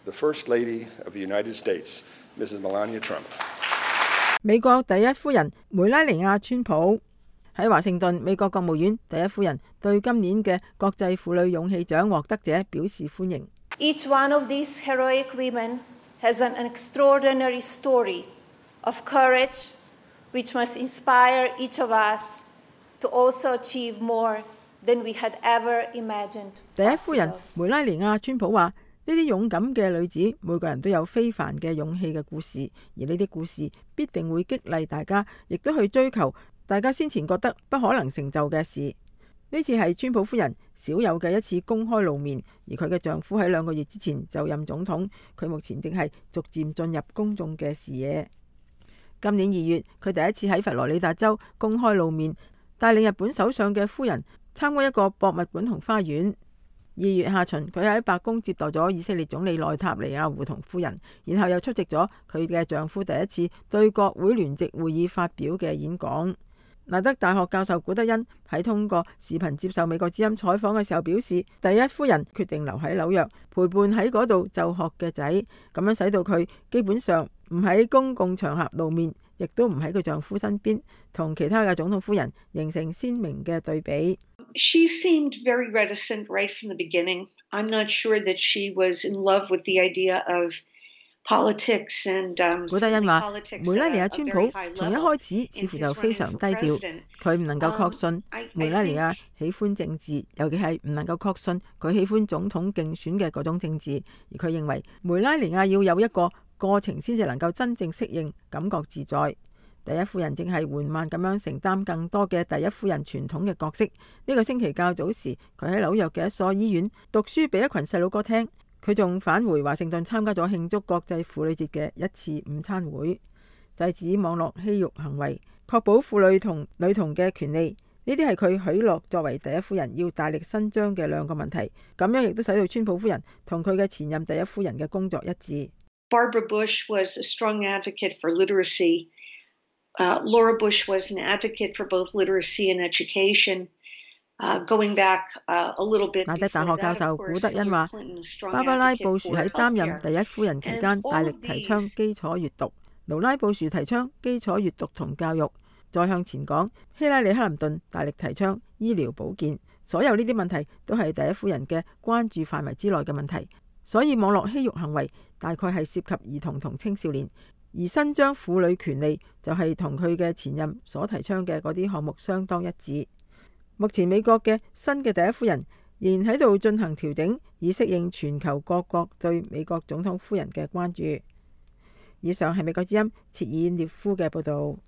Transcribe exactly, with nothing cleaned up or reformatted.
the First Lady of the United States, Missus Melania Trump. 美國第一夫人梅拉尼亞川普喺華盛頓，美國國務院第一夫人對今年嘅國際婦女勇氣獎獲得者表示歡迎。 Each one of these heroic women has an extraordinary story of courage, which must inspire each of us to also achieve more than we had ever imagined. 第一夫人梅拉尼亞川普話：呢啲勇敢嘅女子，每個人都有非凡嘅勇氣嘅故事，而呢啲故事必定會激勵大家，亦都去追求大家先前覺得不可能成就嘅事。呢次係川普夫人少有嘅一次公開露面，而佢嘅丈夫喺兩個月之前就任總統，佢目前正係逐漸進入公眾嘅視野。今年二月，佢第一次喺佛羅里達州公開露面，帶領日本首相嘅夫人參觀一個博物館同花園。二月下旬，佢喺白宮接待咗以色列總理內塔尼亞胡同夫人，然後又出席咗佢嘅丈夫第一次對國會聯席會議發表嘅演講。拿德大學教授古德恩喺通過視頻接受美國之音採訪嘅時候表示，第一夫人決定留喺紐約陪伴喺嗰度就學嘅仔，咁樣使到佢基本上唔喺公共場合露面，亦都唔喺佢丈夫身邊，同其他嘅總統夫人形成鮮明嘅對比。 She seemed very reticent right from the beginning. I'm not sure that she was in love with the idea of politics and um, 古德恩話：梅拉尼亞川普從一開始似乎就非常低調，佢唔能夠確信梅拉尼亞喜歡政治，尤其係唔能夠確信佢喜歡總統競選嘅嗰種政治。而佢認為梅拉尼亞要有一個過程先至能夠真正適應，感覺自在。第一夫人正係緩慢咁樣承擔更多嘅第一夫人傳統嘅角色。呢個星期較早時，佢喺紐約嘅一所醫院讀書俾一群細路哥聽。佢仲返回華盛頓參加咗慶祝國際婦女節嘅一次午餐會，制止網絡欺辱行為，確保婦女同女童嘅權利。呢啲係佢許諾作為第一夫人要大力伸張嘅兩個問題。咁樣亦都使到川普夫人同佢嘅前任第一夫人嘅工作一致。 Barbara Bush was a strong advocate for literacy. Uh, Laura Bush was an advocate for both literacy and education.Uh, going back, uh, a little bit 拿德大學教授古德恩話：芭芭拉布殊喺擔任第一夫人期間，大力提倡基礎閱讀；勞拉布殊提倡基礎閱讀同教育。再向前講，希拉里克林頓大力提倡醫療保健。所有呢啲問題都係第一夫人嘅關注範圍之內嘅問題。所以網絡欺辱行為大概係涉及兒童同青少年，而伸張婦女權利就係同佢嘅前任所提倡嘅嗰啲項目相當一致。目前美國嘅新嘅第一夫人仍然喺度進行調整，以適應全球各國對美國總統夫人嘅關注。以上係美國之音切爾涅夫嘅報導。